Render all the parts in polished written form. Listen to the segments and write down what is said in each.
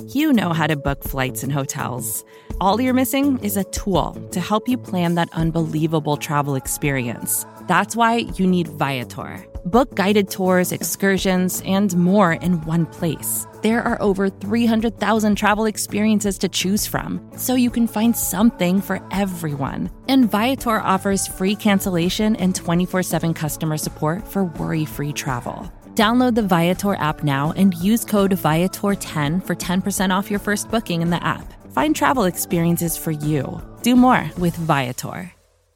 You know how to book flights and hotels. All you're missing is a tool to help you plan that unbelievable travel experience. That's why you need Viator. Book guided tours, excursions, and more in one place. There are over 300,000 travel experiences to choose from, so you can find something for everyone. And Viator offers free cancellation and 24/7 customer support for worry-free travel. Download the Viator app now and use code Viator10 for 10% off your first booking in the app. Find travel experiences for you. Do more with Viator.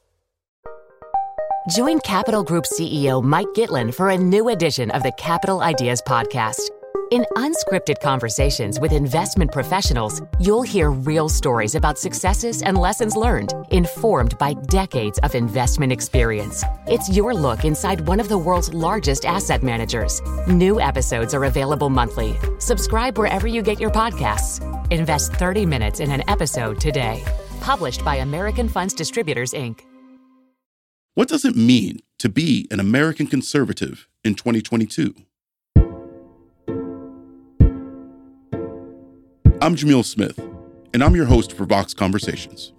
Join Capital Group CEO Mike Gitlin for a new edition of the Capital Ideas Podcast. In unscripted conversations with investment professionals, you'll hear real stories about successes and lessons learned, informed by decades of investment experience. It's your look inside one of the world's largest asset managers. New episodes are available monthly. Subscribe wherever you get your podcasts. Invest 30 minutes in an episode today. Published by American Funds Distributors, Inc. What does it mean to be an American conservative in 2022? I'm Jamil Smith, and I'm your host for Vox Conversations.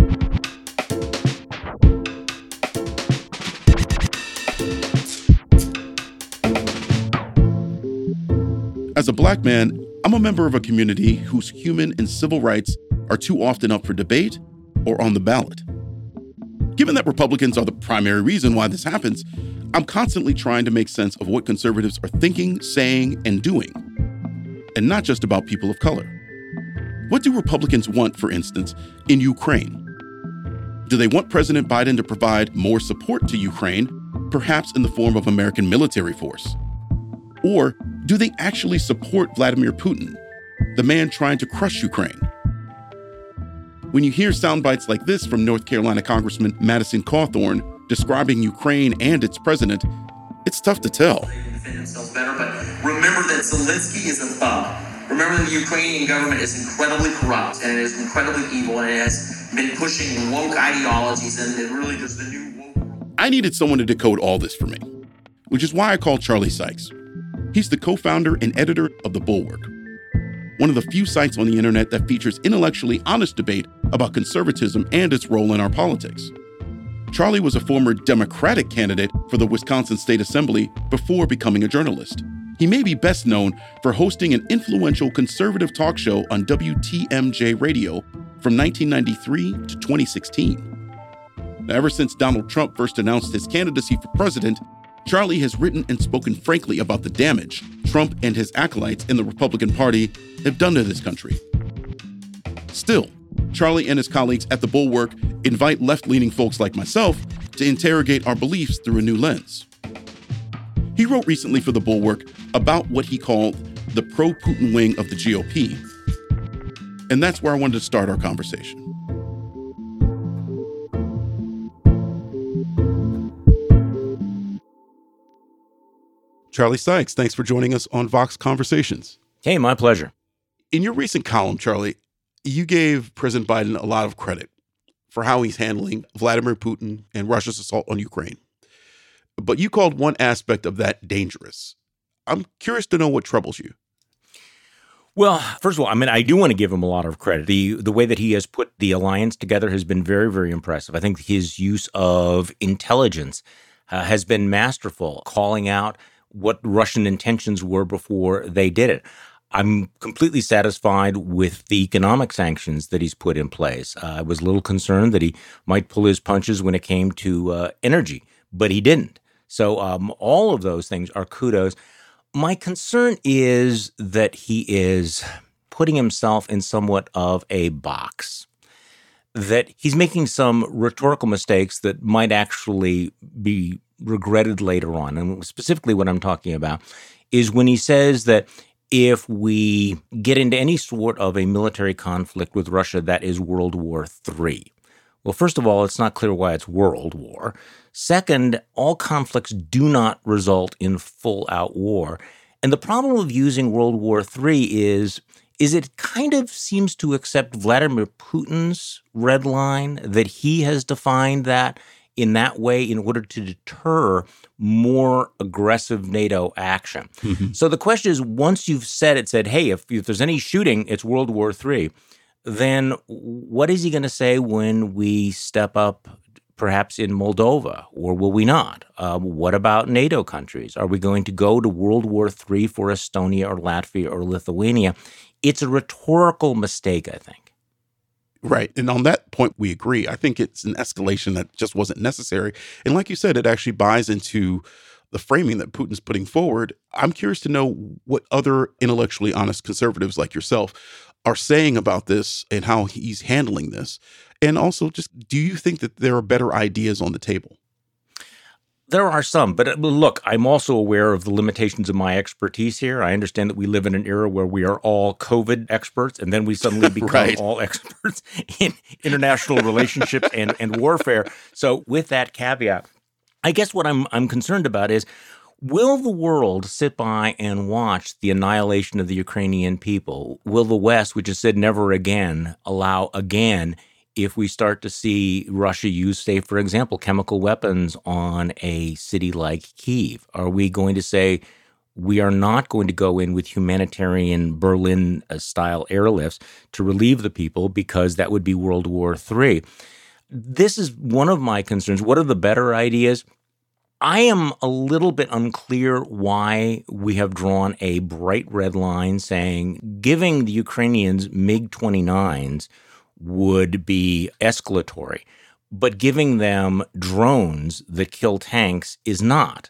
As a Black man, I'm a member of a community whose human and civil rights are too often up for debate or on the ballot. Given that Republicans are the primary reason why this happens, I'm constantly trying to make sense of what conservatives are thinking, saying, and doing, and not just about people of color. What do Republicans want, for instance, in Ukraine? Do they want President Biden to provide more support to Ukraine, perhaps in the form of American military force? Or do they actually support Vladimir Putin, the man trying to crush Ukraine? When you hear sound bites like this from North Carolina Congressman Madison Cawthorn describing Ukraine and its president, it's tough to tell. They can defend themselves better, but remember that Zelensky is a thug. Remember that the Ukrainian government is incredibly corrupt, and it is incredibly evil, and it has been pushing woke ideologies, and it really does the new woke world. I needed someone to decode all this for me, which is why I called Charlie Sykes. He's the co-founder and editor of The Bulwark, one of the few sites on the internet that features intellectually honest debate about conservatism and its role in our politics. Charlie was a former Democratic candidate for the Wisconsin State Assembly before becoming a journalist. He may be best known for hosting an influential conservative talk show on WTMJ radio from 1993 to 2016. Now, ever since Donald Trump first announced his candidacy for president, Charlie has written and spoken frankly about the damage Trump and his acolytes in the Republican Party have done to this country. Still, Charlie and his colleagues at The Bulwark invite left-leaning folks like myself to interrogate our beliefs through a new lens. He wrote recently for The Bulwark about what he called the pro-Putin wing of the GOP. And that's where I wanted to start our conversation. Charlie Sykes, thanks for joining us on Vox Conversations. Hey, my pleasure. In your recent column, Charlie, you gave President Biden a lot of credit for how he's handling Vladimir Putin and Russia's assault on Ukraine. But you called one aspect of that dangerous. I'm curious to know what troubles you. Well, first of all, I do want to give him a lot of credit. The way that he has put the alliance together has been very, very impressive. I think his use of intelligence has been masterful, calling out what Russian intentions were before they did it. I'm completely satisfied with the economic sanctions that he's put in place. I was a little concerned that he might pull his punches when it came to energy, but he didn't. So all of those things are kudos. My concern is that he is putting himself in somewhat of a box, that he's making some rhetorical mistakes that might actually be regretted later on. And specifically what I'm talking about is when he says that if we get into any sort of a military conflict with Russia, that is World War III. Well, first of all, it's not clear why it's World War. Second, all conflicts do not result in full-out war. And the problem of using World War III is it kind of seems to accept Vladimir Putin's red line, that he has defined that in that way in order to deter more aggressive NATO action. Mm-hmm. So the question is, once you've said, hey, if there's any shooting, it's World War III, then what is he going to say when we step up perhaps in Moldova, or will we not? What about NATO countries? Are we going to go to World War III for Estonia or Latvia or Lithuania? It's a rhetorical mistake, I think. Right. And on that point, we agree. I think it's an escalation that just wasn't necessary. And like you said, it actually buys into the framing that Putin's putting forward. I'm curious to know what other intellectually honest conservatives like yourself are saying about this and how he's handling this. And also, just do you think that there are better ideas on the table? There are some, but look, I'm also aware of the limitations of my expertise here. I understand that we live in an era where we are all COVID experts, and then we suddenly become right. all experts in international relationships and warfare. So with that caveat, I guess what I'm concerned about is, will the world sit by and watch the annihilation of the Ukrainian people? Will the West, which has said never again, allow again if we start to see Russia use, say, for example, chemical weapons on a city like Kyiv? Are we going to say we are not going to go in with humanitarian Berlin-style airlifts to relieve the people because that would be World War III? This is one of my concerns. What are the better ideas? I am a little bit unclear why we have drawn a bright red line saying giving the Ukrainians MiG-29s would be escalatory, but giving them drones that kill tanks is not.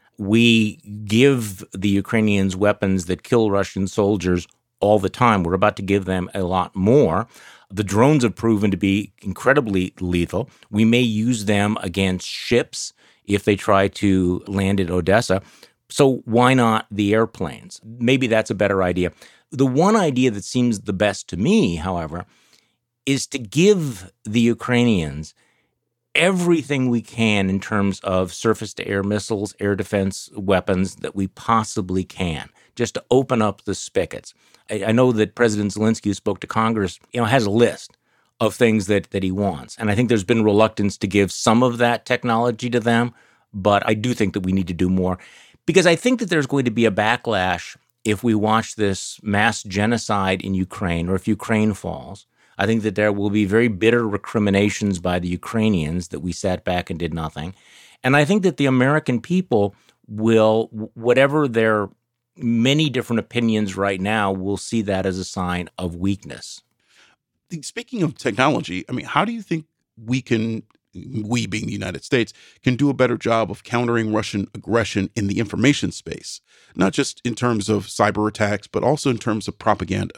We give the Ukrainians weapons that kill Russian soldiers all the time. We're about to give them a lot more. The drones have proven to be incredibly lethal. We may use them against ships if they try to land at Odessa. So why not the airplanes? Maybe that's a better idea. The one idea that seems the best to me, however, is to give the Ukrainians everything we can in terms of surface-to-air missiles, air defense weapons that we possibly can, just to open up the spigots. I know that President Zelensky, who spoke to Congress, has a list of things that he wants. And I think there's been reluctance to give some of that technology to them, but I do think that we need to do more. Because I think that there's going to be a backlash if we watch this mass genocide in Ukraine, or if Ukraine falls. I think that there will be very bitter recriminations by the Ukrainians that we sat back and did nothing. And I think that the American people will, whatever their many different opinions right now, will see that as a sign of weakness. Speaking of technology, I mean, how do you think we being the United States, can do a better job of countering Russian aggression in the information space, not just in terms of cyber attacks, but also in terms of propaganda?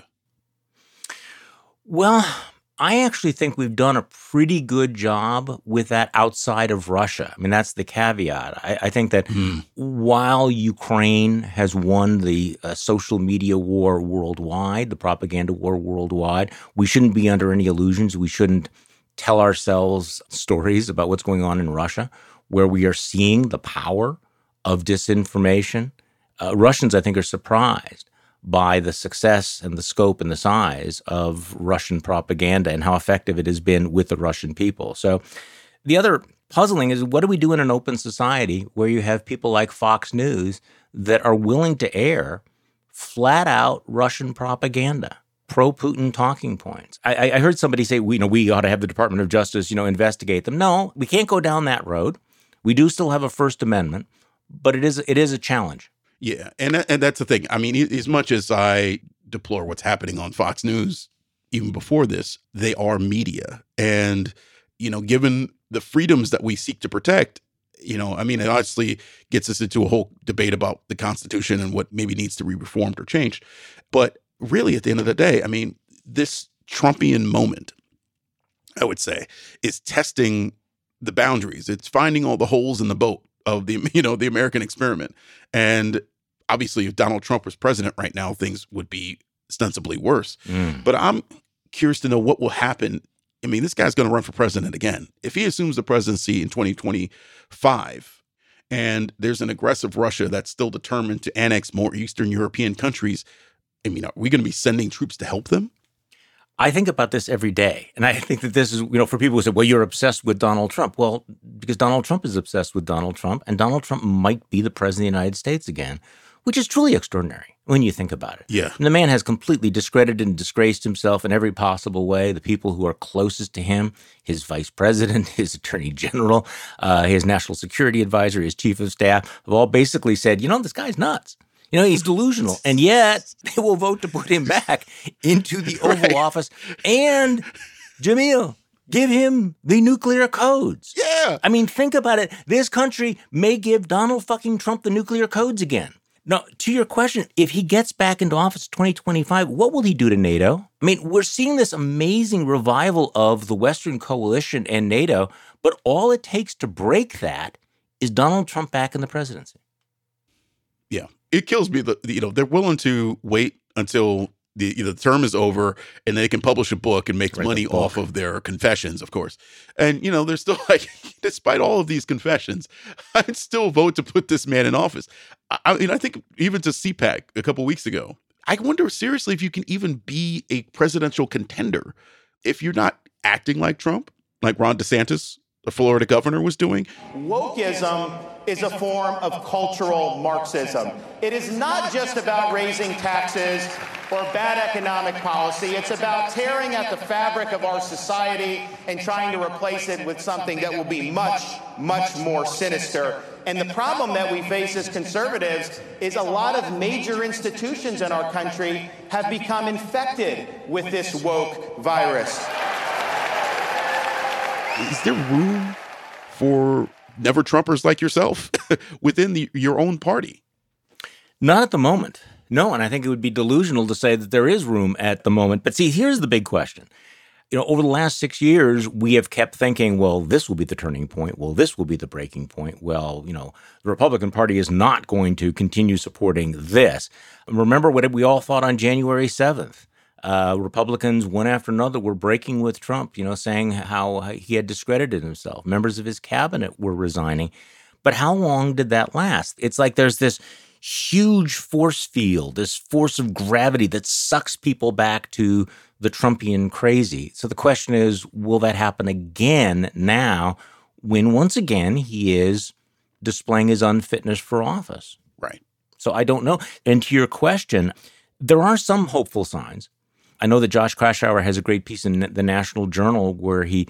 Well, I actually think we've done a pretty good job with that outside of Russia. I mean, that's the caveat. I think that while Ukraine has won the social media war worldwide, the propaganda war worldwide, we shouldn't be under any illusions. We shouldn't tell ourselves stories about what's going on in Russia, where we are seeing the power of disinformation. Russians, I think, are surprised by the success and the scope and the size of Russian propaganda and how effective it has been with the Russian people. So the other puzzling is, what do we do in an open society where you have people like Fox News that are willing to air flat out Russian propaganda, pro-Putin talking points? I heard somebody say, we ought to have the Department of Justice, investigate them. No, we can't go down that road. We do still have a First Amendment, but it is a challenge. Yeah, and that's the thing. I mean, as much as I deplore what's happening on Fox News, even before this, they are media. And, given the freedoms that we seek to protect, it obviously gets us into a whole debate about the Constitution and what maybe needs to be reformed or changed. But really, at the end of the day, I mean, this Trumpian moment, I would say, is testing the boundaries. It's finding all the holes in the boat of the American experiment. And obviously, if Donald Trump was president right now, things would be ostensibly worse. But I'm curious to know what will happen. I mean, this guy's going to run for president again. If he assumes the presidency in 2025, and there's an aggressive Russia that's still determined to annex more Eastern European countries, I mean, are we going to be sending troops to help them? I think about this every day. And I think that this is, for people who say, well, you're obsessed with Donald Trump. Well, because Donald Trump is obsessed with Donald Trump, and Donald Trump might be the president of the United States again, which is truly extraordinary when you think about it. Yeah. And the man has completely discredited and disgraced himself in every possible way. The people who are closest to him, his vice president, his attorney general, his national security advisor, his chief of staff, have all basically said, this guy's nuts. He's delusional. And yet they will vote to put him back into the Oval Office. And, Jamil, give him the nuclear codes. Yeah. I mean, think about it. This country may give Donald fucking Trump the nuclear codes again. Now, to your question, if he gets back into office in 2025, what will he do to NATO? I mean, we're seeing this amazing revival of the Western coalition and NATO, but all it takes to break that is Donald Trump back in the presidency. Yeah. It kills me that, they're willing to wait until the term is over and they can publish a book and make money off of their confessions, of course. And, they're still like, despite all of these confessions, I'd still vote to put this man in office. I think even to CPAC a couple of weeks ago, I wonder seriously if you can even be a presidential contender if you're not acting like Trump, like Ron DeSantis, the Florida governor, was doing. Wokeism is a form of cultural Marxism. It is not just about raising taxes or bad economic policy. It's about tearing at the fabric of our society and trying to replace it with something that will be much, much more sinister. And the problem that we face as conservatives is a lot of major institutions in our country have become infected with this woke virus. Is there room for never-Trumpers like yourself within your own party? Not at the moment. No, and I think it would be delusional to say that there is room at the moment. But see, here's the big question. Over the last 6 years, we have kept thinking, well, this will be the turning point. Well, this will be the breaking point. Well, the Republican Party is not going to continue supporting this. Remember what we all thought on January 7th. Republicans, one after another, were breaking with Trump, saying how he had discredited himself. Members of his cabinet were resigning. But how long did that last? It's like there's this huge force field, this force of gravity that sucks people back to the Trumpian crazy. So the question is, will that happen again now when once again he is displaying his unfitness for office? Right. So I don't know. And to your question, there are some hopeful signs. I know that Josh Kraushaar has a great piece in the National Journal where he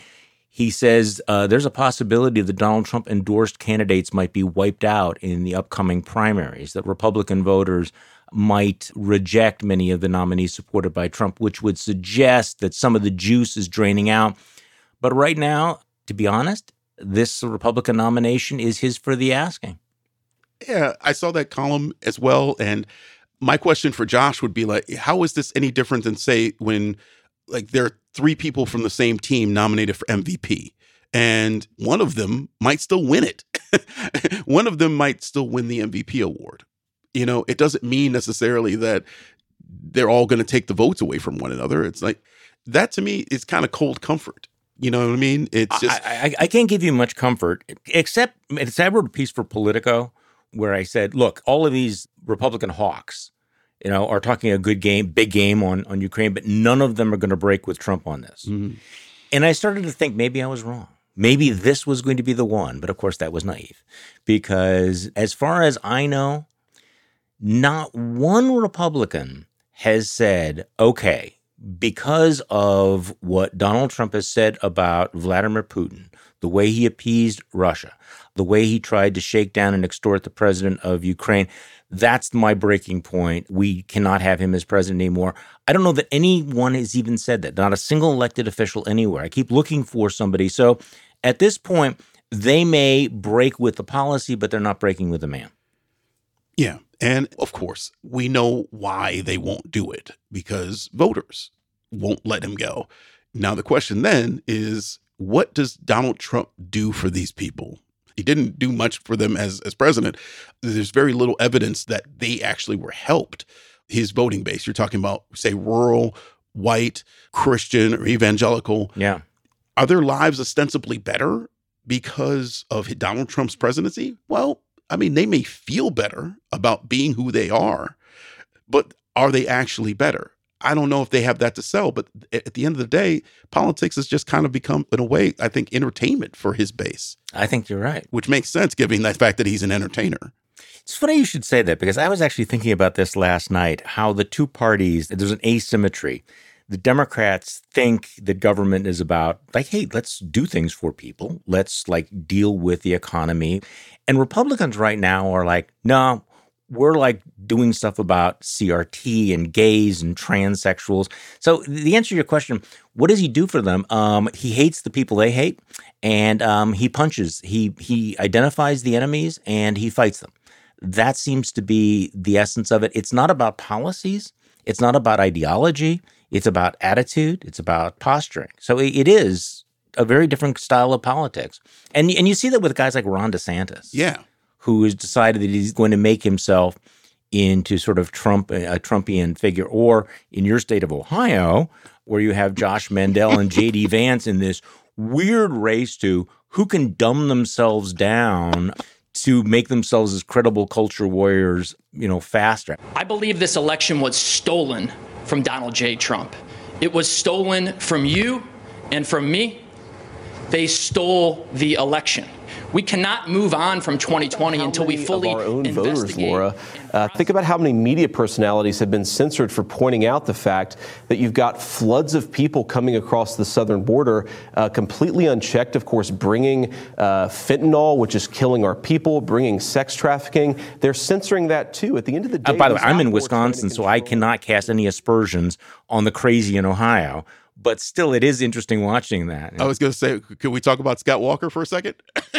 says there's a possibility that Donald Trump endorsed candidates might be wiped out in the upcoming primaries, that Republican voters might reject many of the nominees supported by Trump, which would suggest that some of the juice is draining out. But right now, to be honest, this Republican nomination is his for the asking. Yeah, I saw that column as well. And my question for Josh would be like, how is this any different than, say, when there are three people from the same team nominated for MVP and one of them might still win it. One of them might still win the MVP award. It doesn't mean necessarily that they're all going to take the votes away from one another. It's like that to me is kind of cold comfort. You know what I mean? It's just I can't give you much comfort, except I wrote a piece for Politico where I said, look, all of these Republican hawks, are talking a good game, big game on Ukraine, but none of them are going to break with Trump on this. Mm-hmm. And I started to think maybe I was wrong. Maybe this was going to be the one. But of course, that was naive because as far as I know, not one Republican has said, okay, because of what Donald Trump has said about Vladimir Putin, the way he appeased Russia, the way he tried to shake down and extort the president of Ukraine, that's my breaking point. We cannot have him as president anymore. I don't know that anyone has even said that, not a single elected official anywhere. I keep looking for somebody. So at this point, they may break with the policy, but they're not breaking with the man. Yeah. And of course, we know why they won't do it, because voters won't let him go. Now, the question then is, what does Donald Trump do for these people? He didn't do much for them as president. There's very little evidence that they actually were helped. His voting base, you're talking about, say, rural, white, Christian, or evangelical. Yeah. Are their lives ostensibly better because of Donald Trump's presidency? Well, I mean, they may feel better about being who they are, but are they actually better? I don't know if they have that to sell, but at the end of the day, politics has just kind of become, in a way, I think, entertainment for his base. I think you're right. Which makes sense, given the fact that he's an entertainer. It's funny you should say that, because I was actually thinking about this last night, how the two parties, there's an asymmetry. The Democrats think that government is about, like, hey, let's do things for people. Let's, like, deal with the economy. And Republicans right now are like, no, we're, like, doing stuff about CRT and gays and transsexuals. So the answer to your question, what does he do for them? He hates the people they hate, and he punches. He identifies the enemies, and he fights them. That seems to be the essence of it. It's not about policies. It's not about ideology. It's about attitude. It's about posturing. So it is a very different style of politics. And you see that with guys like Ron DeSantis. Yeah. Who has decided that he's going to make himself into sort of a Trumpian figure. Or in your state of Ohio, where you have Josh Mandel and J.D. Vance in this weird race to who can dumb themselves down to make themselves as credible culture warriors, faster. I believe this election was stolen from Donald J. Trump. It was stolen from you and from me. They stole the election. We cannot move on from 2020 until we fully of our own voters, Laura. Think about how many media personalities have been censored for pointing out the fact that you've got floods of people coming across the southern border, completely unchecked, of course, bringing fentanyl, which is killing our people, bringing sex trafficking. They're censoring that, too. At the end of the day, by the way, I'm in Wisconsin, so I cannot cast any aspersions on the crazy in Ohio. But still, it is interesting watching that. I was going to say, could we talk about Scott Walker for a second?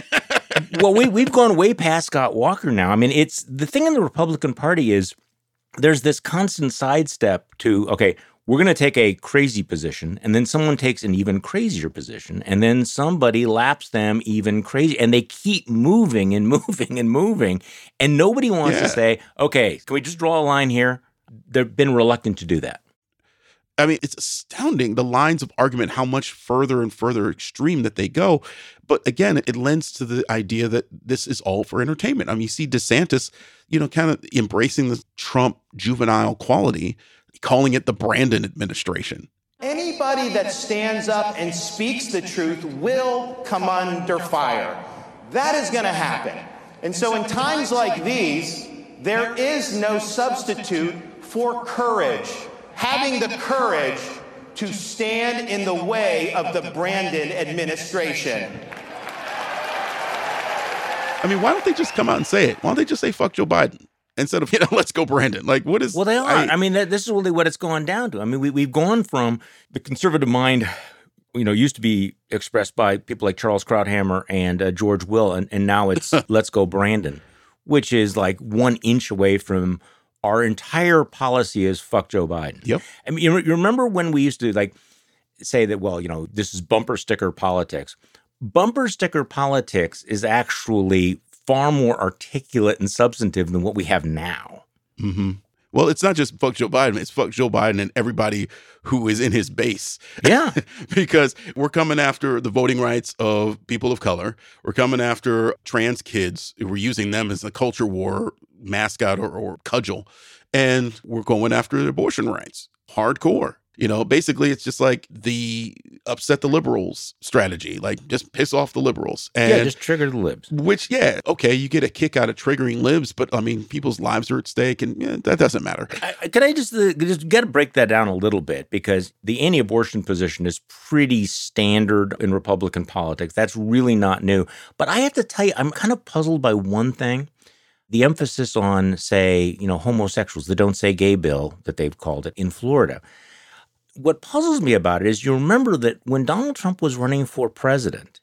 Well, we've gone way past Scott Walker now. I mean, it's the thing in the Republican Party is there's this constant sidestep to, okay, we're going to take a crazy position, and then someone takes an even crazier position, and then somebody laps them even crazy, and they keep moving and moving and moving, and nobody wants to say, okay, can we just draw a line here? They've been reluctant to do that. I mean, it's astounding, the lines of argument, how much further and further extreme that they go. But again, it lends to the idea that this is all for entertainment. I mean, you see DeSantis, kind of embracing the Trump juvenile quality, calling it the Brandon administration. Anybody that stands up and speaks the truth will come under fire. That is going to happen. And so in times like these, there is no substitute for courage. Having the courage to stand in the way of the Brandon administration. I mean, why don't they just come out and say it? Why don't they just say, fuck Joe Biden, instead of, let's go Brandon? Like, what is... Well, they are. I mean, this is really what it's gone down to. I mean, we've gone from the conservative mind, used to be expressed by people like Charles Krauthammer and George Will, and now it's let's go Brandon, which is like 1 inch away from... Our entire policy is fuck Joe Biden. Yep. I mean, you remember when we used to say that, well, this is bumper sticker politics. Bumper sticker politics is actually far more articulate and substantive than what we have now. Mm-hmm. Well, it's not just fuck Joe Biden. It's fuck Joe Biden and everybody who is in his base. Yeah. Because we're coming after the voting rights of people of color. We're coming after trans kids. We're using them as a culture war mascot or cudgel. And we're going after abortion rights. Hardcore. Basically it's just like the upset the liberals strategy, like just piss off the liberals. And just trigger the libs. Which, okay, you get a kick out of triggering libs, but I mean, people's lives are at stake and that doesn't matter. Can I just got to break that down a little bit, because the anti-abortion position is pretty standard in Republican politics. That's really not new. But I have to tell you, I'm kind of puzzled by one thing. The emphasis on, say, homosexuals, the Don't Say Gay bill that they've called it in Florida. What puzzles me about it is you remember that when Donald Trump was running for president,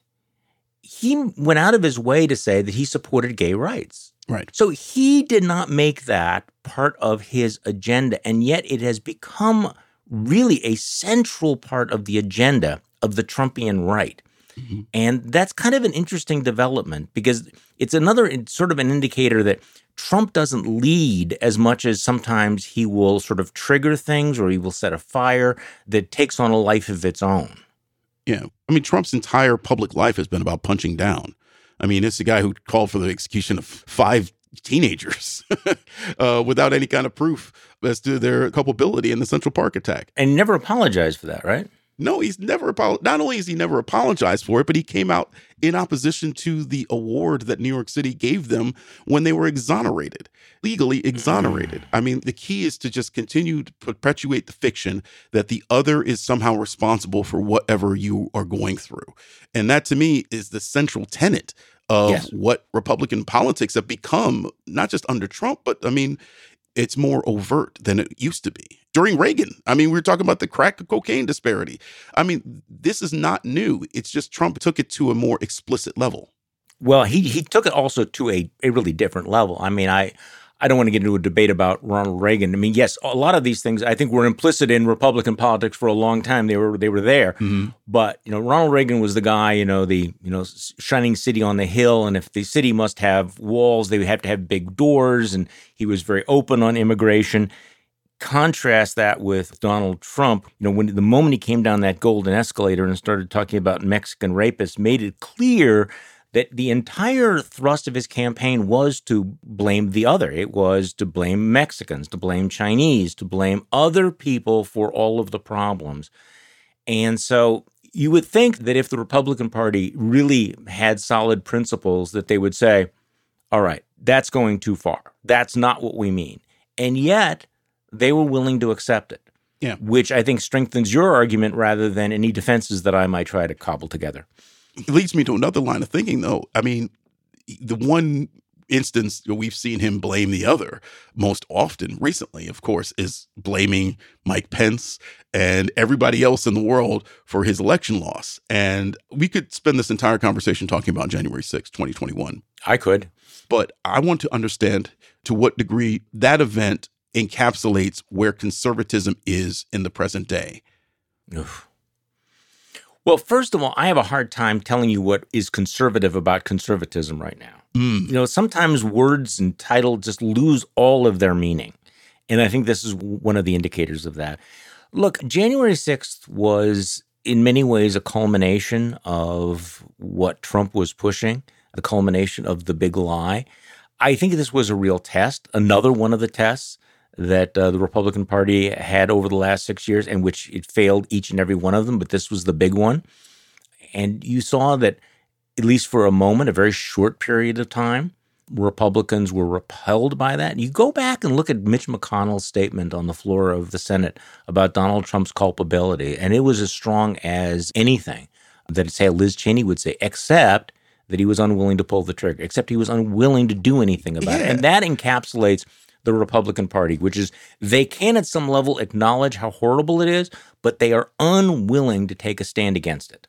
he went out of his way to say that he supported gay rights. Right. So he did not make that part of his agenda, and yet it has become really a central part of the agenda of the Trumpian right. Mm-hmm. And that's kind of an interesting development, because it's another sort of an indicator that Trump doesn't lead as much as sometimes he will sort of trigger things, or he will set a fire that takes on a life of its own. Yeah. I mean, Trump's entire public life has been about punching down. I mean, it's the guy who called for the execution of 5 teenagers without any kind of proof as to their culpability in the Central Park attack. And he never apologized for that, right? No, he's never not only has he never apologized for it, but he came out in opposition to the award that New York City gave them when they were exonerated, legally exonerated. I mean, the key is to just continue to perpetuate the fiction that the other is somehow responsible for whatever you are going through. And that, to me, is the central tenet of what Republican politics have become, not just under Trump, but I mean, it's more overt than it used to be. During Reagan, I mean, we were talking about the crack cocaine disparity. I mean, this is not new. It's just Trump took it to a more explicit level. Well, he took it also to a really different level. I mean, I don't want to get into a debate about Ronald Reagan. I mean, yes, a lot of these things I think were implicit in Republican politics for a long time. They were there. Mm-hmm. But, Ronald Reagan was the guy, the shining city on the hill. And if the city must have walls, they would have to have big doors. And he was very open on immigration. Contrast that with Donald Trump. When the moment he came down that golden escalator and started talking about Mexican rapists, made it clear that the entire thrust of his campaign was to blame the other. It was to blame Mexicans, to blame Chinese, to blame other people for all of the problems. And so you would think that if the Republican Party really had solid principles, that they would say, all right, that's going too far. That's not what we mean. And yet they were willing to accept it, which I think strengthens your argument rather than any defenses that I might try to cobble together. It leads me to another line of thinking, though. I mean, the one instance we've seen him blame the other most often recently, of course, is blaming Mike Pence and everybody else in the world for his election loss. And we could spend this entire conversation talking about January 6, 2021. I could. But I want to understand to what degree that event encapsulates where conservatism is in the present day. Oof. Well, first of all, I have a hard time telling you what is conservative about conservatism right now. Sometimes words and titles just lose all of their meaning. And I think this is one of the indicators of that. Look, January 6th was in many ways a culmination of what Trump was pushing, the culmination of the big lie. I think this was a real test, another one of the tests that the Republican Party had over the last 6 years, and which it failed each and every one of them, but this was the big one. And you saw that, at least for a moment, a very short period of time, Republicans were repelled by that. You go back and look at Mitch McConnell's statement on the floor of the Senate about Donald Trump's culpability, and it was as strong as anything that, say, Liz Cheney would say, except that he was unwilling to pull the trigger, except he was unwilling to do anything about it. And that encapsulates the Republican Party, which is they can at some level acknowledge how horrible it is, but they are unwilling to take a stand against it.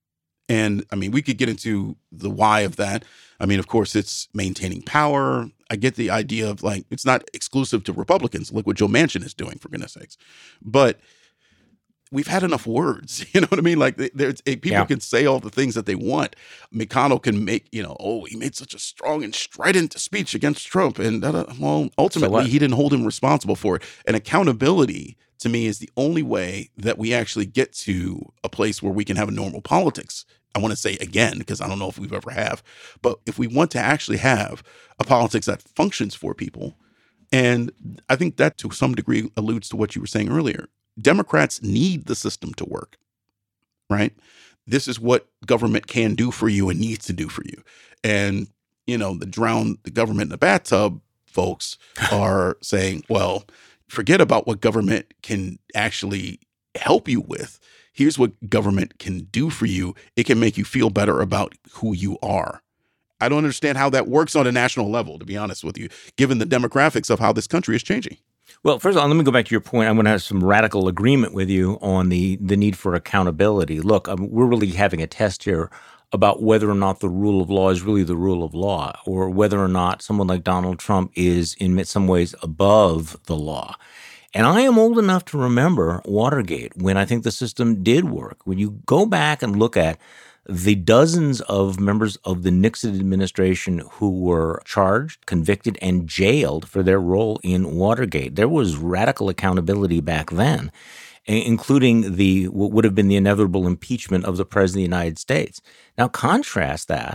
And I mean, we could get into the why of that. I mean, of course, it's maintaining power. I get the idea of it's not exclusive to Republicans. Look what Joe Manchin is doing, for goodness sakes. But we've had enough words. You know what I mean? People can say all the things that they want. McConnell can make, he made such a strong and strident speech against Trump. And ultimately, he didn't hold him responsible for it. And accountability, to me, is the only way that we actually get to a place where we can have a normal politics. I want to say again, because I don't know if we've ever have. But if we want to actually have a politics that functions for people, and I think that to some degree alludes to what you were saying earlier, Democrats need the system to work, right? This is what government can do for you and needs to do for you. And, the drown the government in the bathtub folks are saying, well, forget about what government can actually help you with. Here's what government can do for you. It can make you feel better about who you are. I don't understand how that works on a national level, to be honest with you, given the demographics of how this country is changing. Well, first of all, let me go back to your point. I'm going to have some radical agreement with you on the need for accountability. Look, we're really having a test here about whether or not the rule of law is really the rule of law, or whether or not someone like Donald Trump is in some ways above the law. And I am old enough to remember Watergate, when I think the system did work. When you go back and look at the dozens of members of the Nixon administration who were charged, convicted, and jailed for their role in Watergate, there was radical accountability back then, including what would have been the inevitable impeachment of the President of the United States. Now, contrast that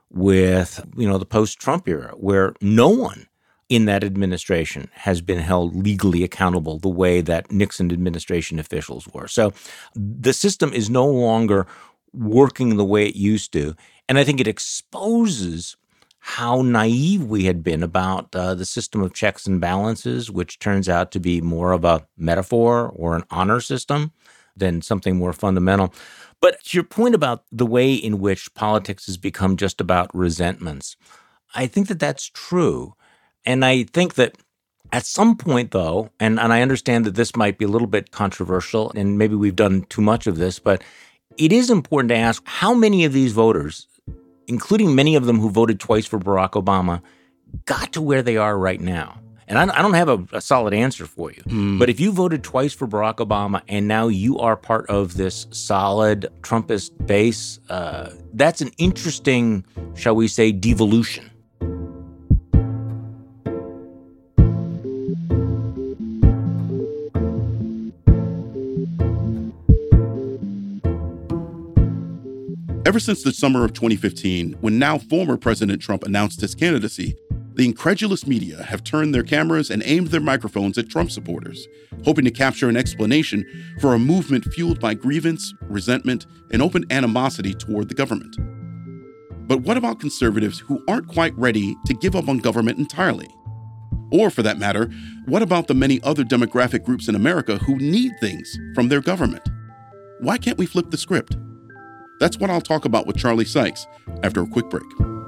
with, the post-Trump era, where no one in that administration has been held legally accountable the way that Nixon administration officials were. So the system is no longer working the way it used to. And I think it exposes how naive we had been about the system of checks and balances, which turns out to be more of a metaphor or an honor system than something more fundamental. But to your point about the way in which politics has become just about resentments, I think that that's true. And I think that at some point, though, and I understand that this might be a little bit controversial, and maybe we've done too much of this, but it is important to ask how many of these voters, including many of them who voted twice for Barack Obama, got to where they are right now. And I don't have a solid answer for you. But if you voted twice for Barack Obama and now you are part of this solid Trumpist base, that's an interesting, shall we say, devolution. Ever since the summer of 2015, when now former President Trump announced his candidacy, the incredulous media have turned their cameras and aimed their microphones at Trump supporters, hoping to capture an explanation for a movement fueled by grievance, resentment, and open animosity toward the government. But what about conservatives who aren't quite ready to give up on government entirely? Or, for that matter, what about the many other demographic groups in America who need things from their government? Why can't we flip the script? That's what I'll talk about with Charlie Sykes after a quick break.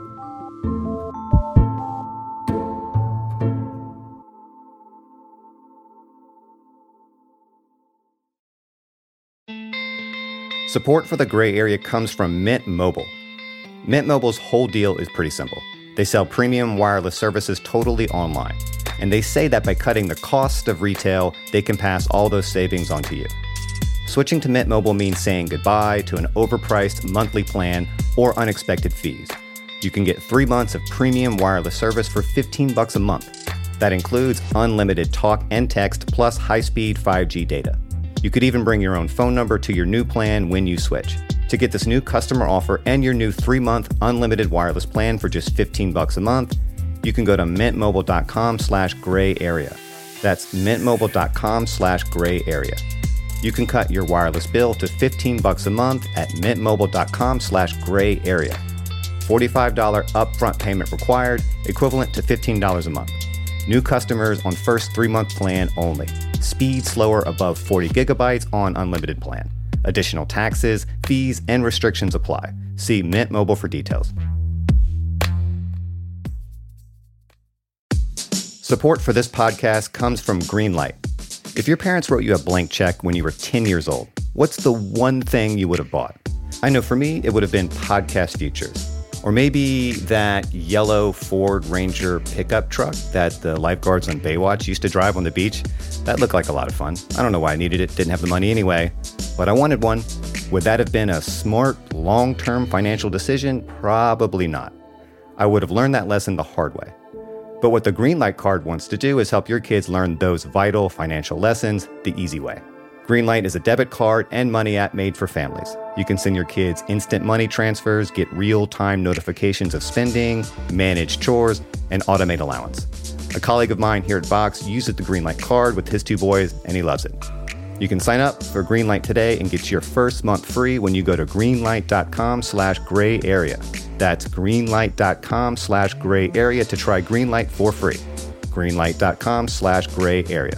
Support for the gray area comes from Mint Mobile. Mint Mobile's whole deal is pretty simple. They sell premium wireless services totally online. And they say that by cutting the cost of retail, they can pass all those savings on to you. Switching to Mint Mobile means saying goodbye to an overpriced monthly plan or unexpected fees. You can get 3 months of premium wireless service for $15 a month. That includes unlimited talk and text plus high-speed 5G data. You could even bring your own phone number to your new plan when you switch. To get this new customer offer and your new 3-month unlimited wireless plan for just $15 a month, you can go to mintmobile.com/gray area. That's mintmobile.com/gray area. You can cut your wireless bill to $15 a month at mintmobile.com/gray area. $45 upfront payment required, equivalent to $15 a month. New customers on first 3-month plan only. Speed slower above 40 gigabytes on unlimited plan. Additional taxes, fees, and restrictions apply. See Mint Mobile for details. Support for this podcast comes from Greenlight. If your parents wrote you a blank check when you were 10 years old, what's the one thing you would have bought? I know for me, it would have been podcast futures. Or maybe that yellow Ford Ranger pickup truck that the lifeguards on Baywatch used to drive on the beach. That looked like a lot of fun. I don't know why I needed it, didn't have the money anyway, but I wanted one. Would that have been a smart, long-term financial decision? Probably not. I would have learned that lesson the hard way. But what the Greenlight card wants to do is help your kids learn those vital financial lessons the easy way. Greenlight is a debit card and money app made for families. You can send your kids instant money transfers, get real-time notifications of spending, manage chores, and automate allowance. A colleague of mine here at Vox uses the Greenlight card with his 2 boys, and he loves it. You can sign up for Greenlight today and get your first month free when you go to greenlight.com/gray area. That's greenlight.com/gray area to try Greenlight for free. Greenlight.com/gray area.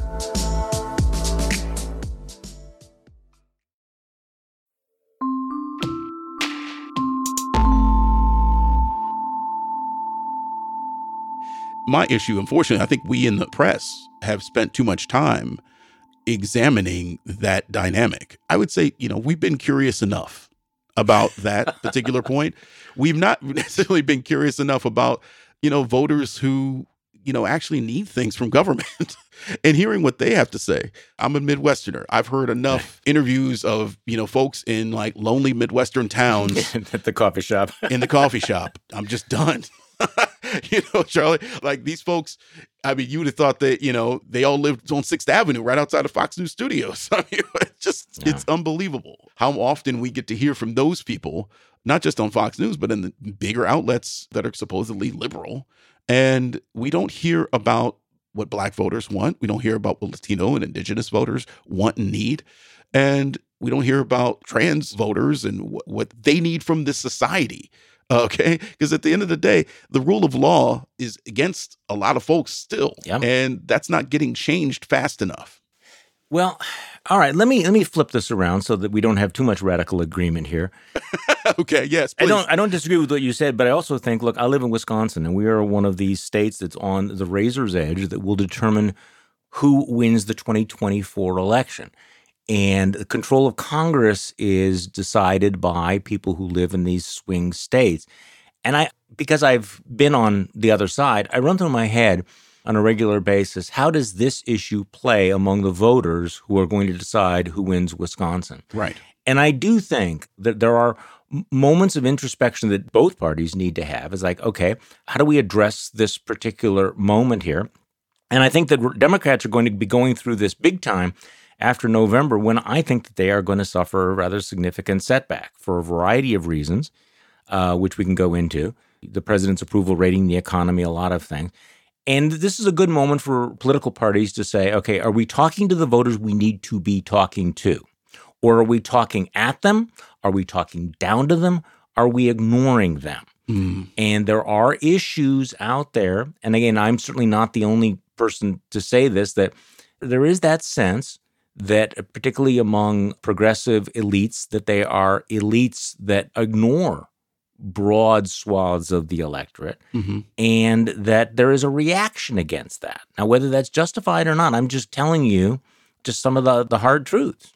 My issue, unfortunately, I think we in the press have spent too much time examining that dynamic. I would say, we've been curious enough about that particular point. We've not necessarily been curious enough about, voters who, actually need things from government and hearing what they have to say. I'm a Midwesterner. I've heard enough interviews of, folks in like lonely Midwestern towns. At the coffee shop. In the coffee shop. I'm just done. Charlie, like these folks, I mean, you would have thought that, they all lived on 6th Avenue right outside of Fox News Studios. I mean, it's unbelievable how often we get to hear from those people, not just on Fox News, but in the bigger outlets that are supposedly liberal. And we don't hear about what Black voters want. We don't hear about what Latino and Indigenous voters want and need. And we don't hear about trans voters and what they need from this society. Okay? Because at the end of the day, the rule of law is against a lot of folks still. Yep. And that's not getting changed fast enough. Well, all right, let me flip this around so that we don't have too much radical agreement here. Okay, yes, please. I don't disagree with what you said, but I also think, look, I live in Wisconsin, and we are one of these states that's on the razor's edge that will determine who wins the 2024 election. And the control of Congress is decided by people who live in these swing states. And because I've been on the other side, I run through my head on a regular basis, how does this issue play among the voters who are going to decide who wins Wisconsin? Right. And I do think that there are moments of introspection that both parties need to have. It's like, okay, how do we address this particular moment here? And I think that Democrats are going to be going through this big time after November, when I think that they are going to suffer a rather significant setback for a variety of reasons, which we can go into. The president's approval rating, the economy, a lot of things. And this is a good moment for political parties to say, okay, are we talking to the voters we need to be talking to? Or are we talking at them? Are we talking down to them? Are we ignoring them? And there are issues out there. And again, I'm certainly not the only person to say this, that there is that sense that particularly among progressive elites, that they are elites that ignore broad swaths of the electorate, and that there is a reaction against that. Now, whether that's justified or not, I'm just telling you just some of the hard truths.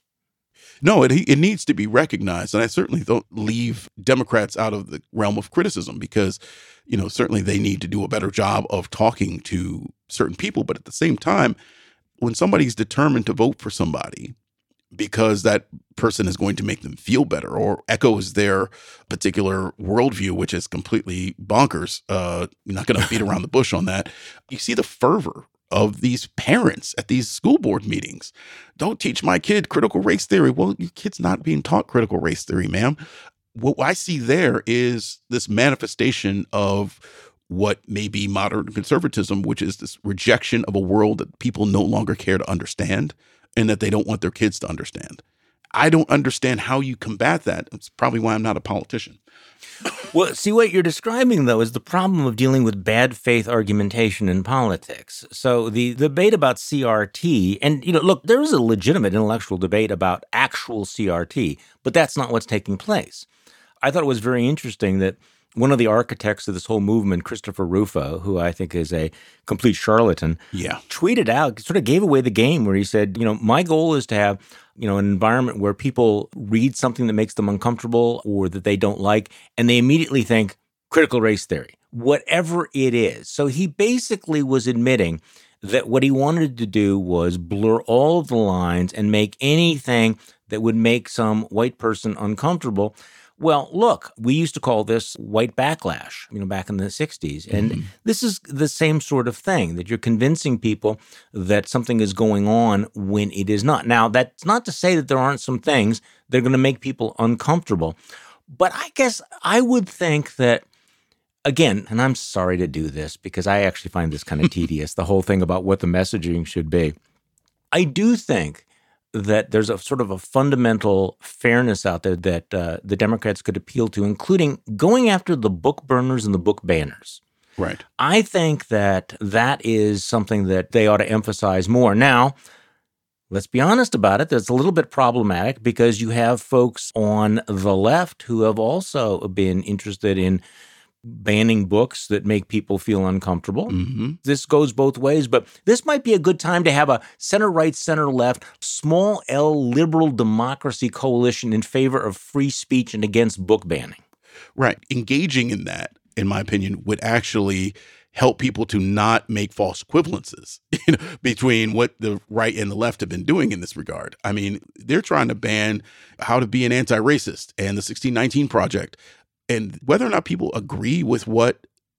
No, it needs to be recognized. And I certainly don't leave Democrats out of the realm of criticism because, certainly they need to do a better job of talking to certain people. But at the same time, when somebody's determined to vote for somebody because that person is going to make them feel better or echoes their particular worldview, which is completely bonkers. You're not going to beat around the bush on that. You see the fervor of these parents at these school board meetings. Don't teach my kid critical race theory. Well, your kid's not being taught critical race theory, ma'am. What I see there is this manifestation of what may be modern conservatism, which is this rejection of a world that people no longer care to understand and that they don't want their kids to understand. I don't understand how you combat that. It's probably why I'm not a politician. Well, see, what you're describing, though, is the problem of dealing with bad faith argumentation in politics. So the debate about CRT, and, look, there is a legitimate intellectual debate about actual CRT, but that's not what's taking place. I thought it was very interesting that one of the architects of this whole movement, Christopher Rufo, who I think is a complete charlatan, tweeted out, sort of gave away the game where he said, my goal is to have, an environment where people read something that makes them uncomfortable or that they don't like, and they immediately think critical race theory, whatever it is. So he basically was admitting that what he wanted to do was blur all of the lines and make anything that would make some white person uncomfortable. Well, look, we used to call this white backlash, back in the 60s. And this is the same sort of thing, that you're convincing people that something is going on when it is not. Now, that's not to say that there aren't some things that are going to make people uncomfortable. But I guess I would think that, again, and I'm sorry to do this because I actually find this kind of tedious, the whole thing about what the messaging should be. I do think that there's a sort of a fundamental fairness out there that the Democrats could appeal to, including going after the book burners and the book banners. Right. I think that is something that they ought to emphasize more. Now, let's be honest about it. That's a little bit problematic because you have folks on the left who have also been interested in banning books that make people feel uncomfortable. This goes both ways, but this might be a good time to have a center-right, center-left, small L liberal democracy coalition in favor of free speech and against book banning. Right. Engaging in that, in my opinion, would actually help people to not make false equivalences between what the right and the left have been doing in this regard. I mean, they're trying to ban How to Be an Anti-Racist and the 1619 Project. And whether or not people agree with what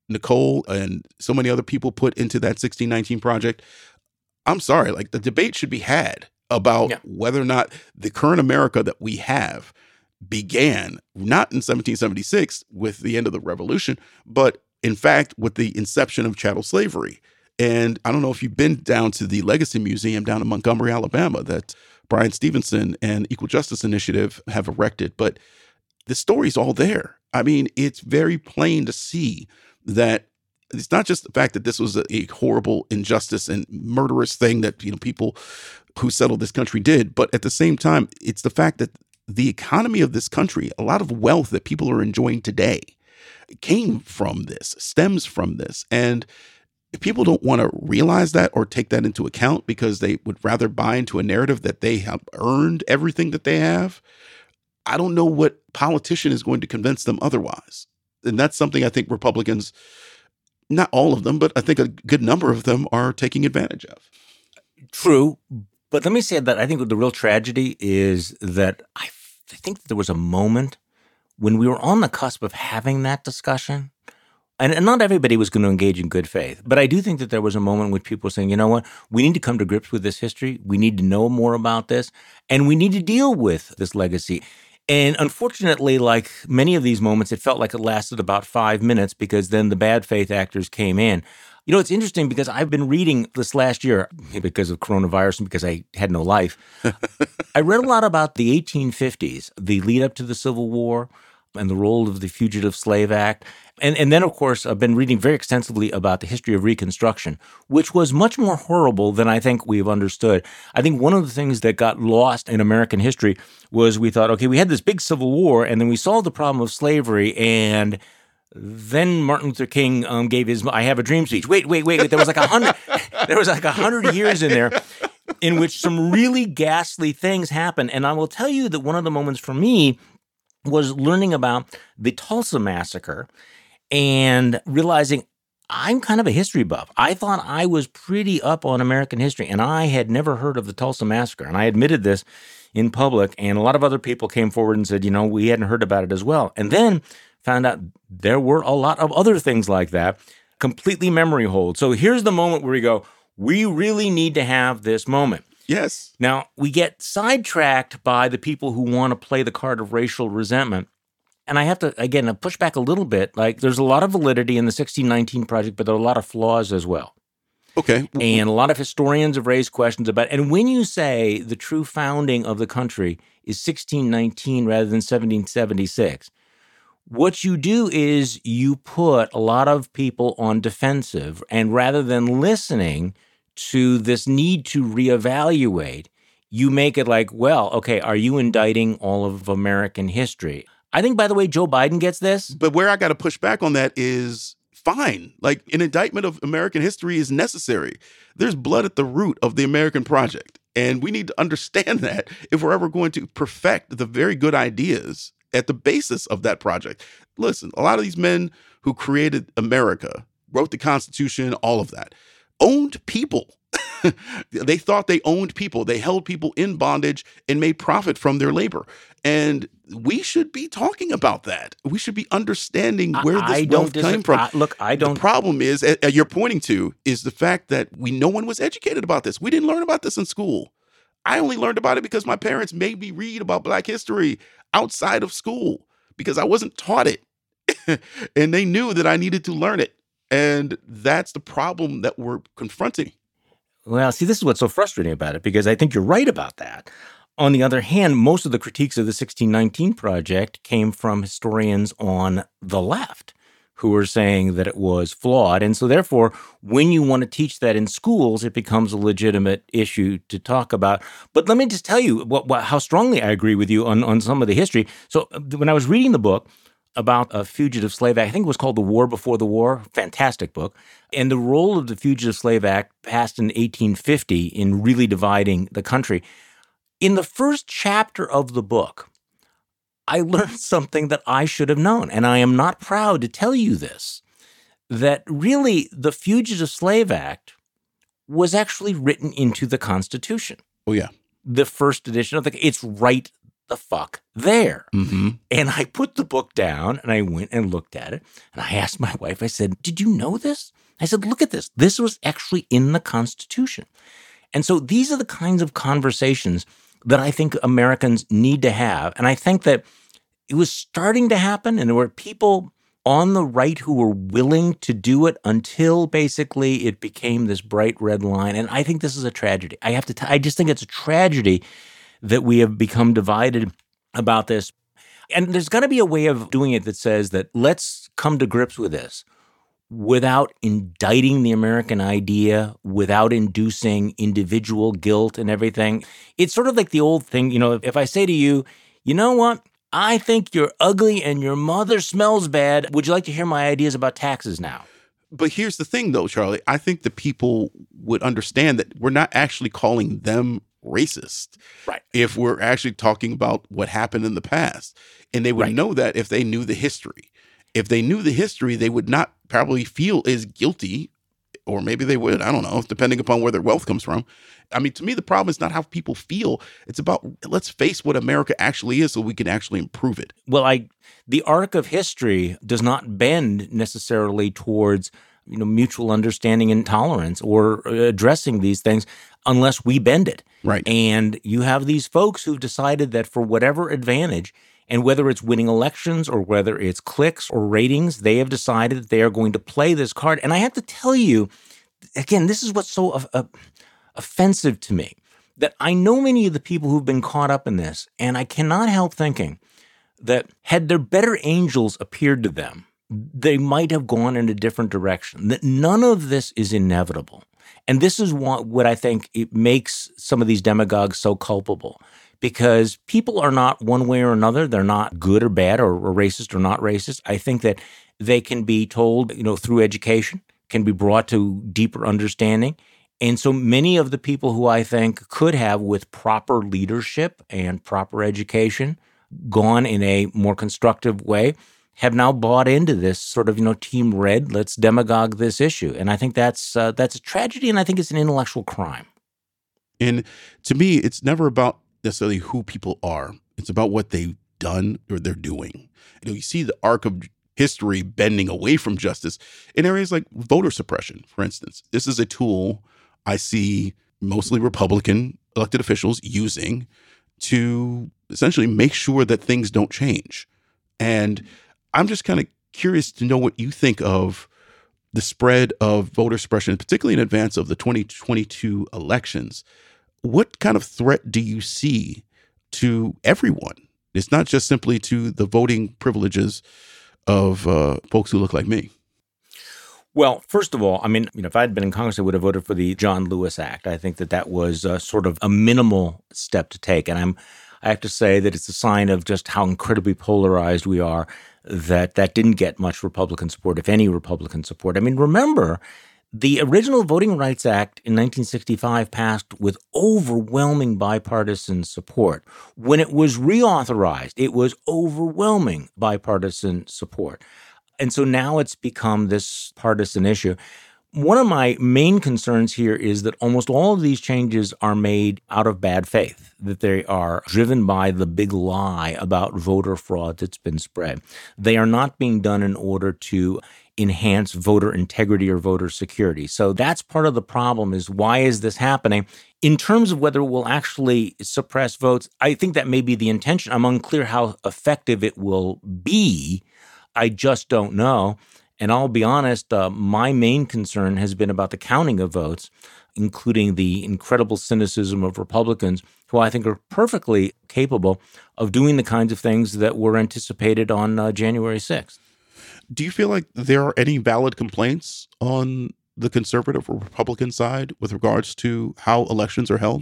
Nicole and so many other people put into that 1619 Project, I'm sorry, like the debate should be had about whether or not the current America that we have began not in 1776 with the end of the Revolution, but in fact with the inception of chattel slavery. And I don't know if you've been down to the Legacy Museum down in Montgomery, Alabama, that Brian Stevenson and Equal Justice Initiative have erected, but the story's all there. I mean, it's very plain to see that it's not just the fact that this was a horrible injustice and murderous thing that, you know, people who settled this country did, but at the same time, it's the fact that the economy of this country, a lot of wealth that people are enjoying today came from this, stems from this. And if people don't want to realize that or take that into account because they would rather buy into a narrative that they have earned everything that they have, I don't know what politician is going to convince them otherwise. And that's something I think Republicans, not all of them, but I think a good number of them are taking advantage of. True. But let me say that I think the real tragedy is that I think that there was a moment when we were on the cusp of having that discussion. And not everybody was going to engage in good faith. But I do think that there was a moment in which people were saying, you know what, we need to come to grips with this history. We need to know more about this. And we need to deal with this legacy. And unfortunately, like many of these moments, it felt like it lasted about 5 minutes because then the bad faith actors came in. You know, it's interesting because I've been reading this last year because of coronavirus and because I had no life. I read a lot about the 1850s, the lead up to the Civil War, and the role of the Fugitive Slave Act. And then, of course, I've been reading very extensively about the history of Reconstruction, which was much more horrible than I think we've understood. I think one of the things that got lost in American history was we thought, okay, we had this big Civil War, and then we solved the problem of slavery, and then Martin Luther King gave his "I Have a Dream" speech. Wait. There was like 100 years in there in which some really ghastly things happened. And I will tell you that one of the moments for me was learning about the Tulsa Massacre and realizing I'm kind of a history buff. I thought I was pretty up on American history, and I had never heard of the Tulsa Massacre. And I admitted this in public, and a lot of other people came forward and said, you know, we hadn't heard about it as well. And then found out there were a lot of other things like that, completely memory hold. So here's the moment where we go, we really need to have this moment. Yes. Now, we get sidetracked by the people who want to play the card of racial resentment. And I have to, again, push back a little bit. Like, there's a lot of validity in the 1619 Project, but there are a lot of flaws as well. Okay. And a lot of historians have raised questions about it. And when you say the true founding of the country is 1619 rather than 1776, what you do is you put a lot of people on defensive. And rather than listening to this need to reevaluate, you make it like, well, okay, are you indicting all of American history? I think, by the way, Joe Biden gets this. But where I got to push back on that is fine. Like, an indictment of American history is necessary. There's blood at the root of the American project. And we need to understand that if we're ever going to perfect the very good ideas at the basis of that project. Listen, a lot of these men who created America, wrote the Constitution, all of that, owned people. They thought they owned people. They held people in bondage and made profit from their labor. And we should be talking about that. We should be understanding where this wealth came from. The problem is, you're pointing to, is the fact that no one was educated about this. We didn't learn about this in school. I only learned about it because my parents made me read about Black history outside of school because I wasn't taught it. And they knew that I needed to learn it. And that's the problem that we're confronting. Well, see, this is what's so frustrating about it, because I think you're right about that. On the other hand, most of the critiques of the 1619 Project came from historians on the left who were saying that it was flawed. And so therefore, when you want to teach that in schools, it becomes a legitimate issue to talk about. But let me just tell you how strongly I agree with you on some of the history. So when I was reading the book about a Fugitive Slave Act, I think it was called The War Before the War, fantastic book, and the role of the Fugitive Slave Act passed in 1850 in really dividing the country. In the first chapter of the book, I learned something that I should have known, and I am not proud to tell you this, that really the Fugitive Slave Act was actually written into the Constitution. Oh, yeah. The first edition of it's right the fuck there. Mm-hmm. And I put the book down and I went and looked at it. And I asked my wife, I said, did you know this? I said, look at this. This was actually in the Constitution. And so these are the kinds of conversations that I think Americans need to have. And I think that it was starting to happen, and there were people on the right who were willing to do it until basically it became this bright red line. And I think this is a tragedy. I just think it's a tragedy that we have become divided about this. And there's got to be a way of doing it that says that let's come to grips with this without indicting the American idea, without inducing individual guilt and everything. It's sort of like the old thing, if I say to you, you know what? I think you're ugly and your mother smells bad. Would you like to hear my ideas about taxes now? But here's the thing, though, Charlie. I think the people would understand that we're not actually calling them racist. Right. If we're actually talking about what happened in the past. And they would know that if they knew the history. If they knew the history, they would not probably feel as guilty, or maybe they would, I don't know, depending upon where their wealth comes from. I mean, to me, the problem is not how people feel. It's about let's face what America actually is so we can actually improve it. Well, the arc of history does not bend necessarily towards mutual understanding and tolerance or addressing these things unless we bend it. Right. And you have these folks who've decided that for whatever advantage, and whether it's winning elections or whether it's clicks or ratings, they have decided that they are going to play this card. And I have to tell you, again, this is what's so offensive to me, that I know many of the people who've been caught up in this, and I cannot help thinking that had their better angels appeared to them, they might have gone in a different direction, that none of this is inevitable. And this is what I think it makes some of these demagogues so culpable, because people are not one way or another. They're not good or bad or racist or not racist. I think that they can be told, through education, can be brought to deeper understanding. And so many of the people who I think could have, with proper leadership and proper education, gone in a more constructive way, have now bought into this sort of, Team Red, let's demagogue this issue. And I think that's a tragedy, and I think it's an intellectual crime. And to me, it's never about necessarily who people are. It's about what they've done or they're doing. You see the arc of history bending away from justice in areas like voter suppression, for instance. This is a tool I see mostly Republican elected officials using to essentially make sure that things don't change. And I'm just kind of curious to know what you think of the spread of voter suppression, particularly in advance of the 2022 elections. What kind of threat do you see to everyone? It's not just simply to the voting privileges of folks who look like me. Well, first of all, I mean, if I had been in Congress, I would have voted for the John Lewis Act. I think that was sort of a minimal step to take. And I have to say that it's a sign of just how incredibly polarized we are, that didn't get much Republican support, if any Republican support. I mean, remember, the original Voting Rights Act in 1965 passed with overwhelming bipartisan support. When it was reauthorized, it was overwhelming bipartisan support. And so now it's become this partisan issue. One of my main concerns here is that almost all of these changes are made out of bad faith, that they are driven by the big lie about voter fraud that's been spread. They are not being done in order to enhance voter integrity or voter security. So that's part of the problem, is why is this happening? In terms of whether it will actually suppress votes, I think that may be the intention. I'm unclear how effective it will be. I just don't know. And I'll be honest, my main concern has been about the counting of votes, including the incredible cynicism of Republicans, who I think are perfectly capable of doing the kinds of things that were anticipated on January 6th. Do you feel like there are any valid complaints on the conservative or Republican side with regards to how elections are held?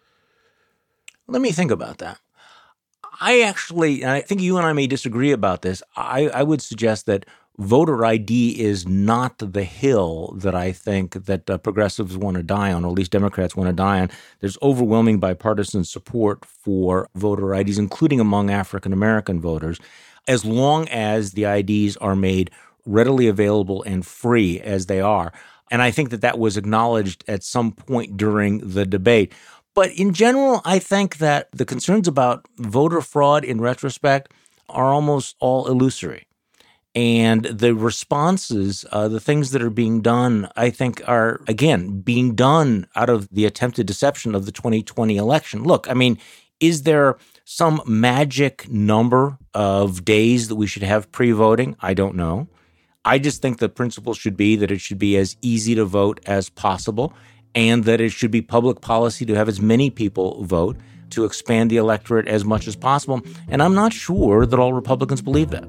Let me think about that. I think you and I may disagree about this. I would suggest that voter ID is not the hill that I think that progressives want to die on, or at least Democrats want to die on. There's overwhelming bipartisan support for voter IDs, including among African-American voters, as long as the IDs are made readily available and free as they are. And I think that was acknowledged at some point during the debate. But in general, I think that the concerns about voter fraud in retrospect are almost all illusory. And the responses, the things that are being done, I think are, again, being done out of the attempted deception of the 2020 election. Look, I mean, is there some magic number of days that we should have pre-voting? I don't know. I just think the principle should be that it should be as easy to vote as possible, and that it should be public policy to have as many people vote to expand the electorate as much as possible. And I'm not sure that all Republicans believe that.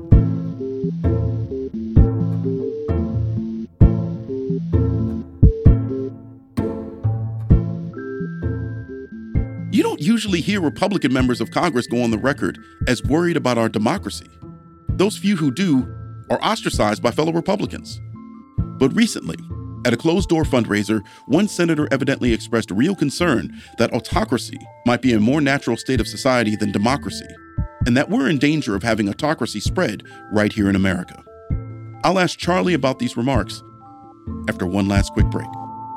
You don't usually hear Republican members of Congress go on the record as worried about our democracy. Those few who do are ostracized by fellow Republicans. But recently, at a closed-door fundraiser, one senator evidently expressed real concern that autocracy might be a more natural state of society than democracy, and that we're in danger of having autocracy spread right here in America. I'll ask Charlie about these remarks after one last quick break.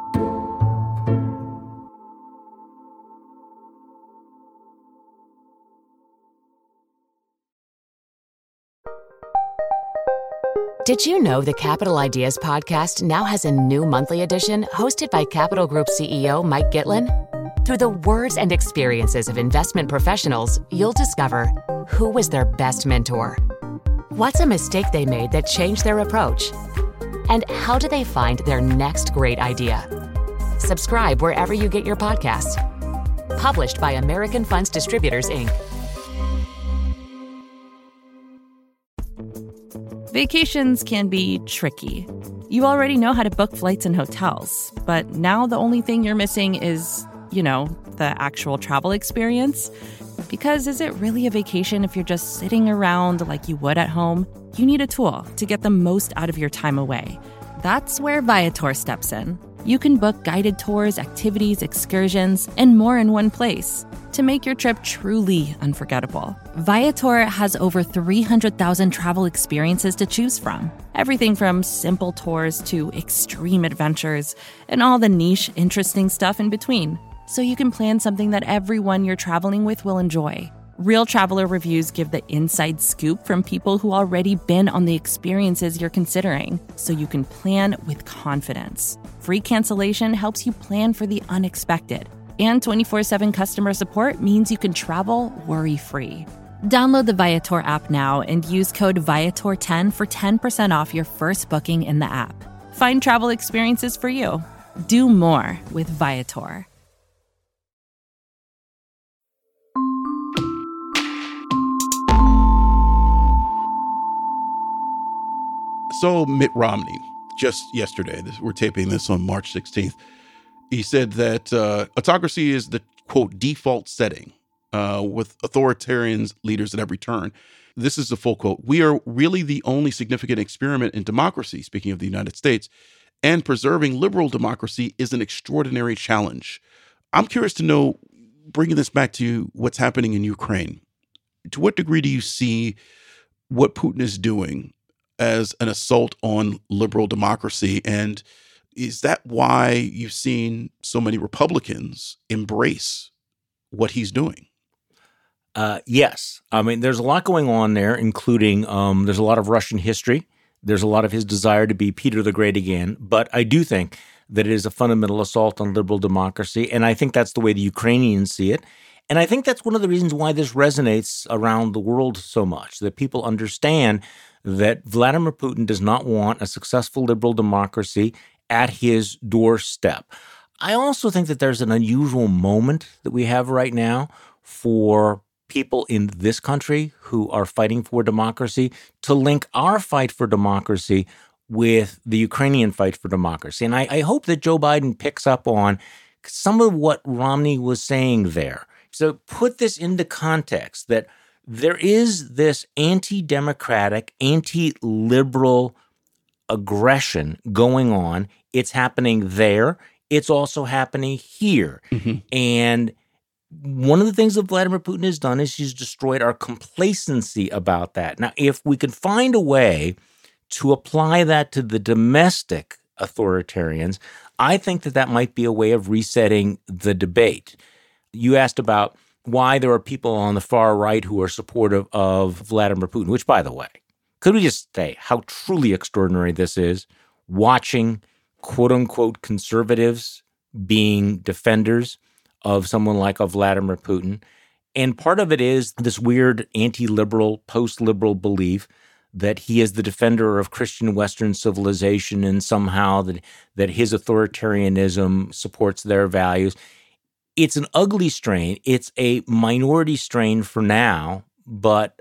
Did you know the Capital Ideas podcast now has a new monthly edition hosted by Capital Group CEO Mike Gitlin? Through the words and experiences of investment professionals, you'll discover who was their best mentor, what's a mistake they made that changed their approach, and how do they find their next great idea. Subscribe wherever you get your podcasts. Published by American Funds Distributors, Inc. Vacations can be tricky. You already know how to book flights and hotels, but now the only thing you're missing is, the actual travel experience. Because is it really a vacation if you're just sitting around like you would at home? You need a tool to get the most out of your time away. That's where Viator steps in. You can book guided tours, activities, excursions, and more in one place to make your trip truly unforgettable. Viator has over 300,000 travel experiences to choose from. Everything from simple tours to extreme adventures and all the niche, interesting stuff in between. So you can plan something that everyone you're traveling with will enjoy. Real traveler reviews give the inside scoop from people who already been on the experiences you're considering, so you can plan with confidence. Free cancellation helps you plan for the unexpected. And 24/7 customer support means you can travel worry-free. Download the Viator app now and use code Viator10 for 10% off your first booking in the app. Find travel experiences for you. Do more with Viator. So Mitt Romney, just yesterday, we're taping this on March 16th, he said that autocracy is the, quote, default setting with authoritarian leaders at every turn. This is the full quote. "We are really the only significant experiment in democracy," speaking of the United States, "and preserving liberal democracy is an extraordinary challenge." I'm curious to know, bringing this back to what's happening in Ukraine, to what degree do you see what Putin is doing as an assault on liberal democracy? And is that why you've seen so many Republicans embrace what he's doing? Yes. I mean, there's a lot going on there, including there's a lot of Russian history. There's a lot of his desire to be Peter the Great again. But I do think that it is a fundamental assault on liberal democracy. And I think that's the way the Ukrainians see it. And I think that's one of the reasons why this resonates around the world so much, that people understand that Vladimir Putin does not want a successful liberal democracy at his doorstep. I also think that there's an unusual moment that we have right now for people in this country who are fighting for democracy to link our fight for democracy with the Ukrainian fight for democracy. And I hope that Joe Biden picks up on some of what Romney was saying there. So put this into context, that there is this anti-democratic, anti-liberal aggression going on. It's happening there. It's also happening here. Mm-hmm. And one of the things that Vladimir Putin has done is he's destroyed our complacency about that. Now, if we can find a way to apply that to the domestic authoritarians. I think that might be a way of resetting the debate. You asked about why there are people on the far right who are supportive of Vladimir Putin, which, by the way, could we just say how truly extraordinary this is, watching quote-unquote conservatives being defenders of someone like a Vladimir Putin. And part of it is this weird anti-liberal, post-liberal belief that he is the defender of Christian Western civilization and somehow that his authoritarianism supports their values. It's an ugly strain. It's a minority strain for now, but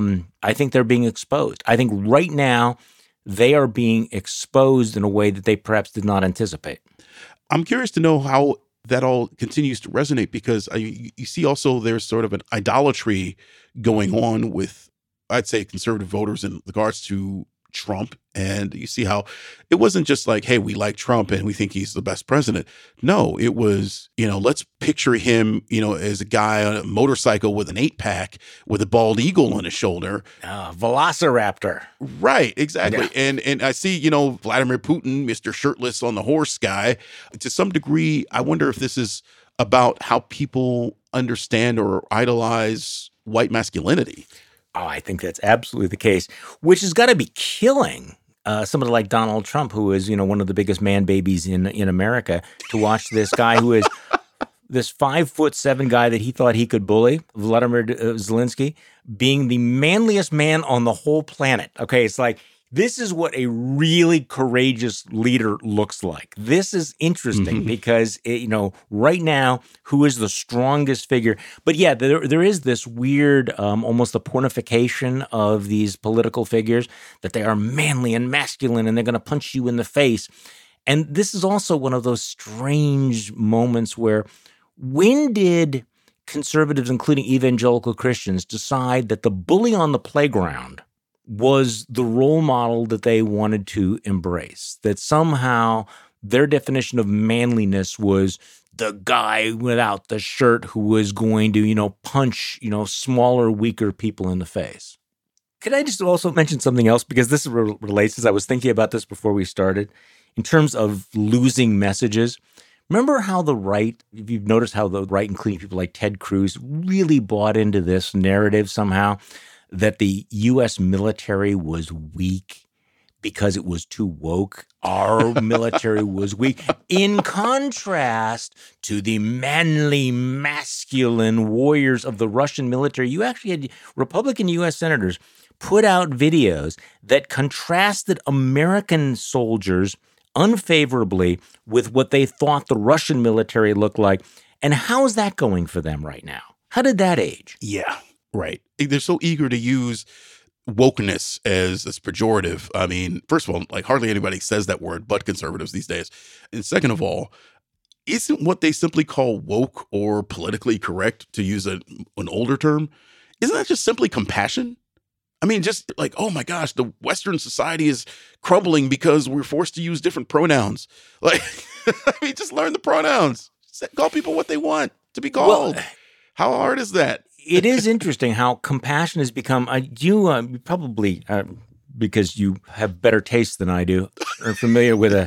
I think they're being exposed. I think right now they are being exposed in a way that they perhaps did not anticipate. I'm curious to know how that all continues to resonate, because you see also there's sort of an idolatry going on with, I'd say, conservative voters in regards to Trump. And you see how it wasn't just like, hey, we like Trump and we think he's the best president. No, it was, let's picture him, as a guy on a motorcycle with an 8-pack with a bald eagle on his shoulder. Velociraptor. Right, exactly. Yeah. And I see, Vladimir Putin, Mr. Shirtless on the horse guy. To some degree, I wonder if this is about how people understand or idolize white masculinity. Oh, I think that's absolutely the case, which has got to be killing somebody like Donald Trump, who is, one of the biggest man babies in America, to watch this guy who is this 5'7" guy that he thought he could bully, Vladimir Zelensky, being the manliest man on the whole planet. Okay, it's like, this is what a really courageous leader looks like. This is interesting because, right now, who is the strongest figure? But yeah, there is this weird, almost the pornification of these political figures, that they are manly and masculine and they're going to punch you in the face. And this is also one of those strange moments where, when did conservatives, including evangelical Christians, decide that the bully on the playground was the role model that they wanted to embrace? That somehow their definition of manliness was the guy without the shirt who was going to, punch, smaller, weaker people in the face. Could I just also mention something else? Because this relates, as I was thinking about this before we started, in terms of losing messages. Remember how the right, if you've noticed how the right, including people like Ted Cruz, really bought into this narrative somehow, that the U.S. military was weak because it was too woke. Our military was weak. In contrast to the manly, masculine warriors of the Russian military, you actually had Republican U.S. senators put out videos that contrasted American soldiers unfavorably with what they thought the Russian military looked like. And how is that going for them right now? How did that age? Yeah. Right. They're so eager to use wokeness as pejorative. I mean, first of all, like hardly anybody says that word but conservatives these days. And second of all, isn't what they simply call woke or politically correct, to use an older term, isn't that just simply compassion? I mean, just like, oh my gosh, the Western society is crumbling because we're forced to use different pronouns. Like, I mean, just learn the pronouns. Call people what they want to be called. Well, how hard is that? It is interesting how compassion has become, you probably, because you have better taste than I do, are familiar with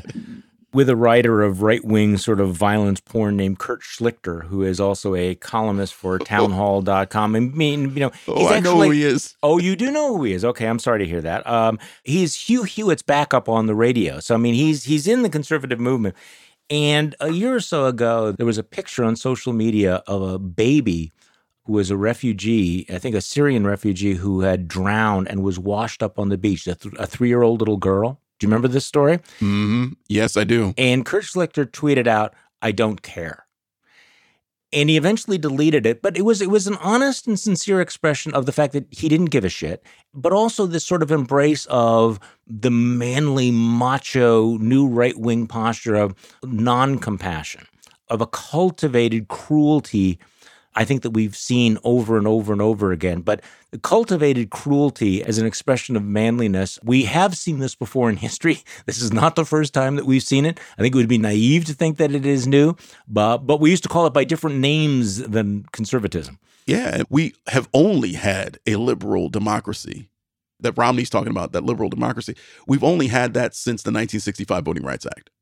a writer of right-wing sort of violence porn named Kurt Schlichter, who is also a columnist for townhall.com. I mean, he's I know who he is. Oh, you do know who he is. Okay, I'm sorry to hear that. He's Hugh Hewitt's backup on the radio. So, I mean, he's in the conservative movement. And a year or so ago, there was a picture on social media of a baby who was a refugee, I think a Syrian refugee, who had drowned and was washed up on the beach, a 3-year-old little girl. Do you remember this story? Mm-hmm. Yes, I do. And Kurt Schlichter tweeted out, "I don't care." And he eventually deleted it, but it was an honest and sincere expression of the fact that he didn't give a shit, but also this sort of embrace of the manly, macho, new right-wing posture of non-compassion, of a cultivated cruelty, I think, that we've seen over and over and over again. But the cultivated cruelty as an expression of manliness, we have seen this before in history. This is not the first time that we've seen it. I think it would be naive to think that it is new, but we used to call it by different names than conservatism. Yeah, we have only had a liberal democracy that Romney's talking about, that liberal democracy, we've only had that since the 1965 Voting Rights Act.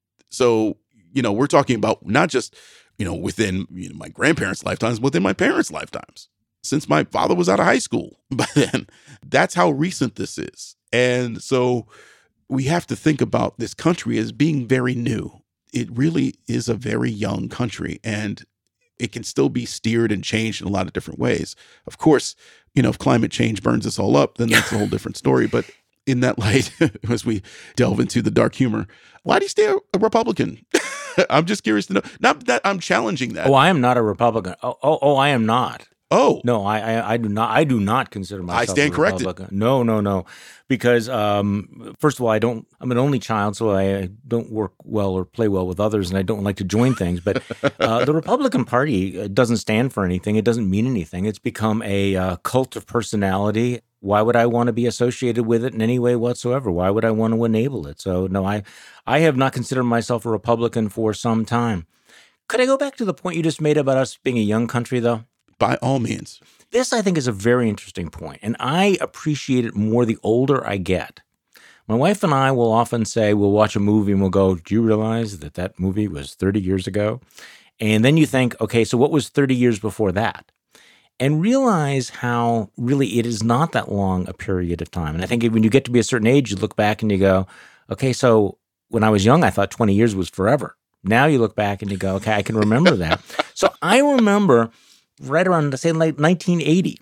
So, we're talking about not just, within my grandparents' lifetimes, within my parents' lifetimes, since my father was out of high school by then. That's how recent this is. And so we have to think about this country as being very new. It really is a very young country, and it can still be steered and changed in a lot of different ways. Of course, if climate change burns us all up, then that's a whole different story. But in that light, as we delve into the dark humor, why do you stay a Republican? I'm just curious to know. Not that I'm challenging that. Oh, I am not a Republican. Oh, I am not. Oh no, I do not. I do not consider myself. I stand a corrected. Republican. No, because first of all, I'm an only child, so I don't work well or play well with others, and I don't like to join things. But the Republican Party doesn't stand for anything. It doesn't mean anything. It's become a cult of personality. Why would I want to be associated with it in any way whatsoever? Why would I want to enable it? So no, I have not considered myself a Republican for some time. Could I go back to the point you just made about us being a young country, though? By all means. This, I think, is a very interesting point, and I appreciate it more the older I get. My wife and I will often say, we'll watch a movie and we'll go, do you realize that movie was 30 years ago? And then you think, okay, so what was 30 years before that? And realize how really it is not that long a period of time. And I think when you get to be a certain age, you look back and you go, okay, so when I was young, I thought 20 years was forever. Now you look back and you go, okay, I can remember that. So I remember right around, say, like 1980,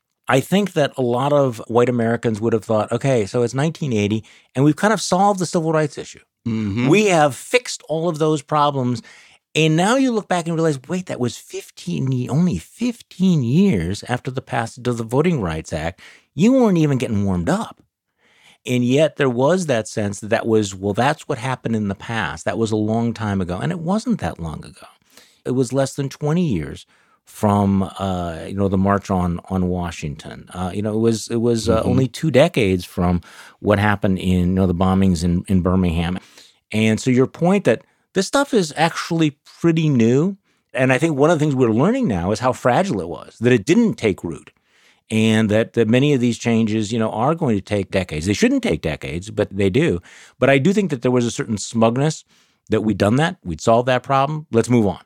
I think that a lot of white Americans would have thought, okay, so it's 1980, and we've kind of solved the civil rights issue. Mm-hmm. We have fixed all of those problems. And now you look back and realize, wait, that was only 15 years after the passage of the Voting Rights Act. You weren't even getting warmed up. And yet there was that sense that was, well, that's what happened in the past. That was a long time ago. And it wasn't that long ago. It was less than 20 years from the March on Washington. It was only 2 decades from what happened in the bombings in Birmingham. And so your point that this stuff is actually pretty new, and I think one of the things we're learning now is how fragile it was, that it didn't take root, and that many of these changes are going to take decades. They shouldn't take decades, but they do. But I do think that there was a certain smugness that we'd done that, we'd solved that problem. Let's move on.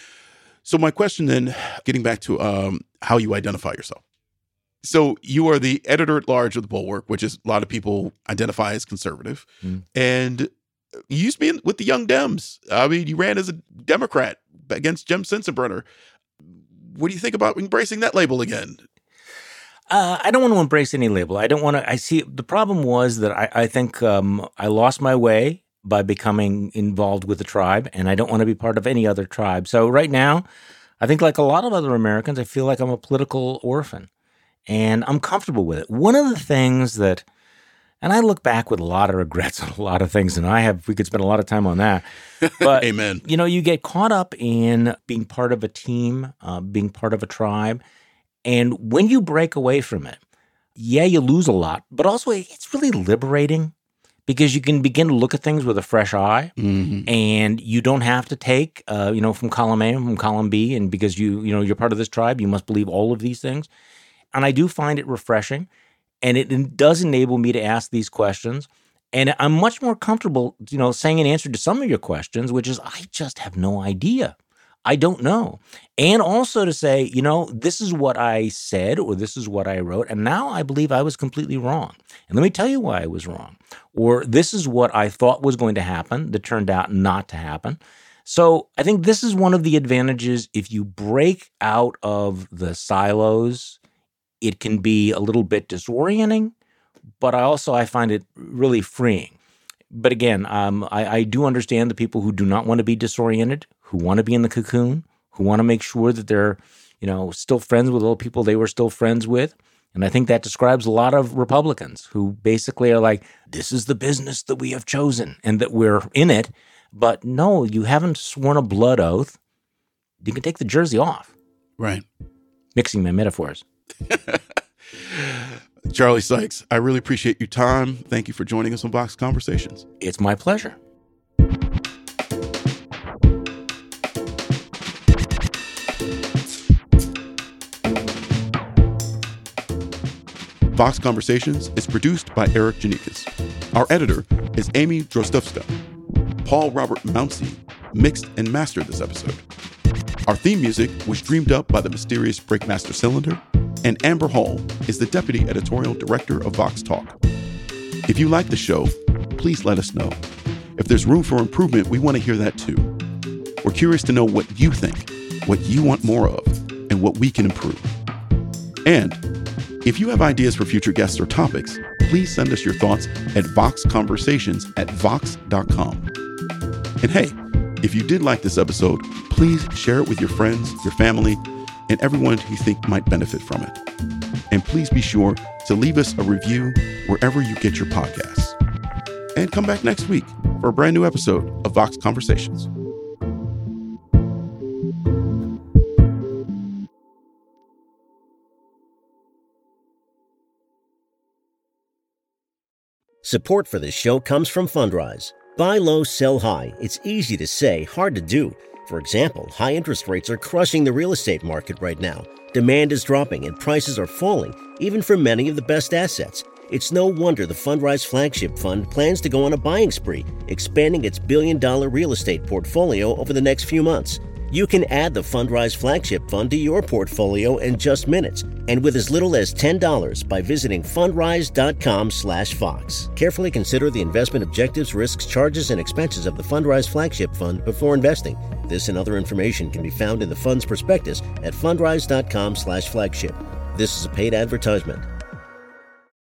So my question then, getting back to how you identify yourself. So you are the editor-at-large of the Bulwark, which is a lot of people identify as conservative. And you used to be with the Young Dems. I mean, you ran as a Democrat against Jim Sensenbrenner. What do you think about embracing that label again? I don't want to embrace any label. I don't want to. I see the problem was that I think I lost my way by becoming involved with the tribe, and I don't want to be part of any other tribe. So right now, I think like a lot of other Americans, I feel like I'm a political orphan, and I'm comfortable with it. One of the things that, and I look back with a lot of regrets on a lot of things, and we could spend a lot of time on that. But, Amen. You get caught up in being part of a team, being part of a tribe, and when you break away from it, you lose a lot, but also it's really liberating. Because you can begin to look at things with a fresh eye, and you don't have to take, from column A and from column B, and because you're part of this tribe, you must believe all of these things. And I do find it refreshing, and it does enable me to ask these questions. And I'm much more comfortable, saying an answer to some of your questions, which is I just have no idea. I don't know. And also to say, this is what I said or this is what I wrote, and now I believe I was completely wrong. And let me tell you why I was wrong. Or this is what I thought was going to happen that turned out not to happen. So I think this is one of the advantages. If you break out of the silos, it can be a little bit disorienting, but I find it really freeing. But again, I do understand the people who do not want to be disoriented, who want to be in the cocoon, who want to make sure that they're, still friends with all the people they were still friends with. And I think that describes a lot of Republicans who basically are like, this is the business that we have chosen and that we're in it. But no, you haven't sworn a blood oath. You can take the jersey off. Right. Mixing my metaphors. Charlie Sykes, I really appreciate your time. Thank you for joining us on Vox Conversations. It's my pleasure. Vox Conversations is produced by Eric Janikis. Our editor is Amy Drostowska. Paul Robert Mounsey mixed and mastered this episode. Our theme music was dreamed up by the mysterious Breakmaster Cylinder, and Amber Hall is the deputy editorial director of Vox Talk. If you like the show, please let us know. If there's room for improvement, we want to hear that too. We're curious to know what you think, what you want more of, and what we can improve. And if you have ideas for future guests or topics, please send us your thoughts at voxconversations@vox.com. And hey, if you did like this episode, please share it with your friends, your family, and everyone you think might benefit from it. And please be sure to leave us a review wherever you get your podcasts. And come back next week for a brand new episode of Vox Conversations. Support for this show comes from Fundrise. Buy low, sell high. It's easy to say, hard to do. For example, high interest rates are crushing the real estate market right now. Demand is dropping and prices are falling, even for many of the best assets. It's no wonder the Fundrise Flagship Fund plans to go on a buying spree, expanding its billion-dollar real estate portfolio over the next few months. You can add the Fundrise Flagship Fund to your portfolio in just minutes, and with as little as $10 by visiting fundrise.com/Fox. Carefully consider the investment objectives, risks, charges, and expenses of the Fundrise Flagship Fund before investing. This and other information can be found in the fund's prospectus at fundrise.com/flagship. This is a paid advertisement.